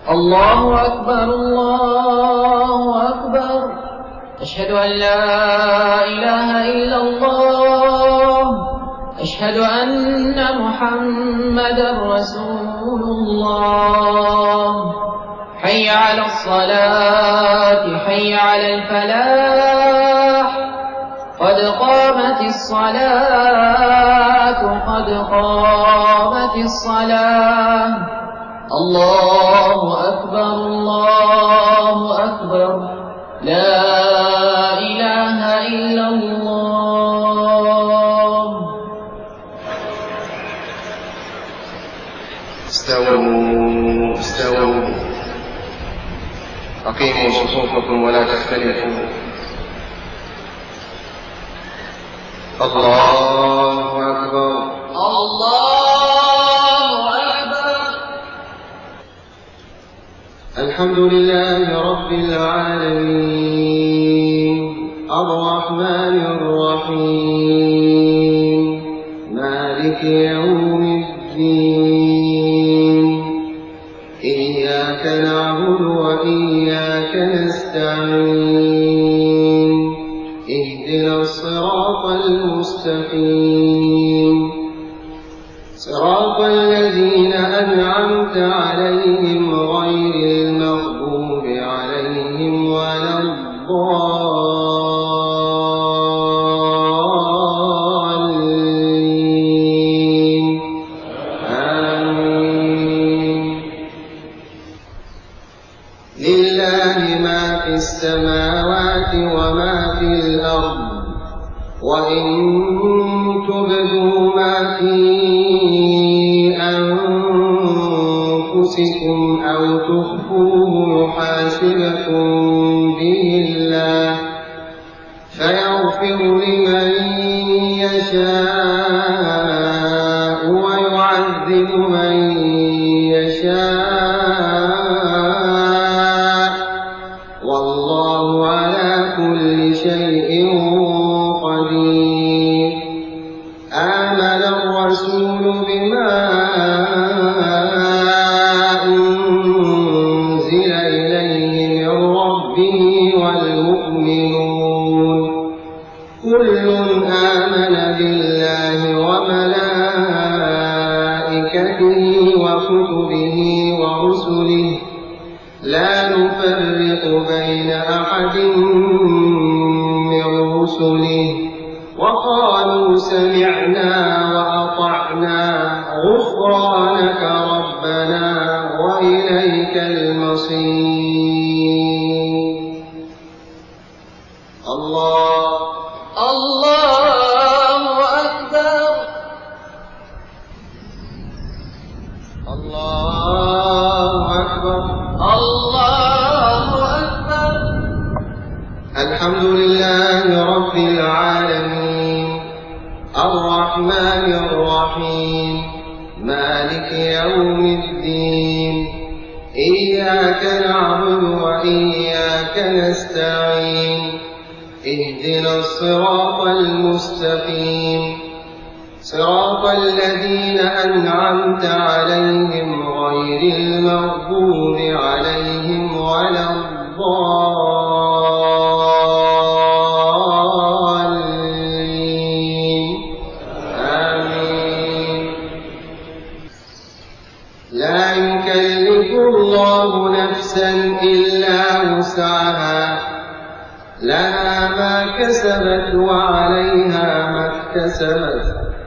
الله أكبر الله أكبر. أشهد أن لا إله إلا الله. أشهد أن محمدا رسول الله. حي على الصلاة حي على الفلاح. قد قامت الصلاة قد قامت الصلاة. الله أكبر الله أكبر. لا إله إلا الله. استووا استووا. أقيموا صفوفكم ولا تختلفوا. الله أكبر الله أكبر. الحمد لله رب العالمين الرحمن الرحيم مالك يوم الدين. إياك نعبد وإياك نستعين. اهدنا الصراط المستقيم صراط الذين أنعمت عليهم غير المغضوب عليهم ولا الضالين. آمين. لله ما في السماوات وما في الأرض. وإن تبدوا ما في أنفسكم أو تخفوه يحاسبكم به الله فيغفر لمن يشاء ويعذب من يشاء والله على كل شيء قدير. آمن الرسول بما أنزل إليه من ربه والمؤمنون كل آمن بالله وملائكته وكتبه ورسله لا نفرق بين أحد من رسله وقالوا سمعنا وأطعنا غفرانك ربنا وإليك المصير. الله أكبر. الله أكبر الله أكبر. الحمد لله رب العالمين الرحمن الرحيم مالك يوم الدين. إياك نعبد وإياك نستعين. اهدنا الصراط المستقيم صراط الذين أنعمت عليهم غير المغضوب عليهم ولا الضالين. آمين. لا يكلف الله نفسا إلا وسعها لها ما كسبت وعليها ما اكتسبت.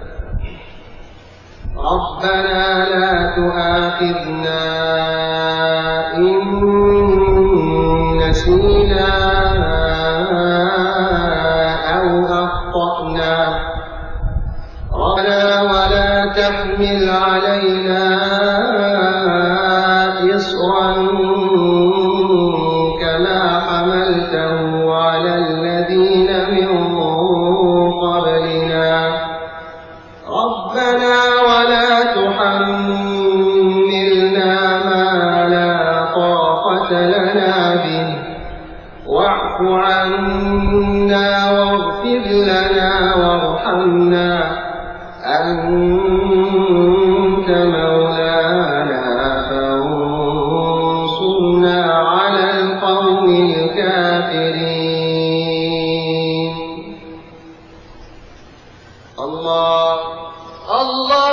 ربنا لا تؤاخذنا إن نسينا أو أخطأنا. ربنا ولا تحمل علينا إصرا كما حملته على الذين من قبلنا. ربنا ولا تحملنا ما لا طاقة لنا به واعف عنا واغفر لنا وارحمنا أنت مولانا فانصرنا الله الله